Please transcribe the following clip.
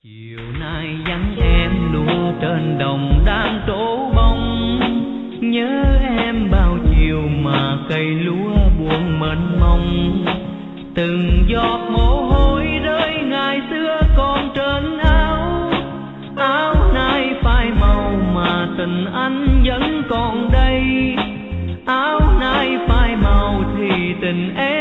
Chiều nay vắng em luôn trên đồng đang trổ bông, nhớ em bao chiều mà cây lúa buồn mênh mông. Từng giọt mồ hôi rơi ngày xưa còn trên áo, áo nay phai màu mà tình anh vẫn còn đây. Áo nay phai màu thì tình em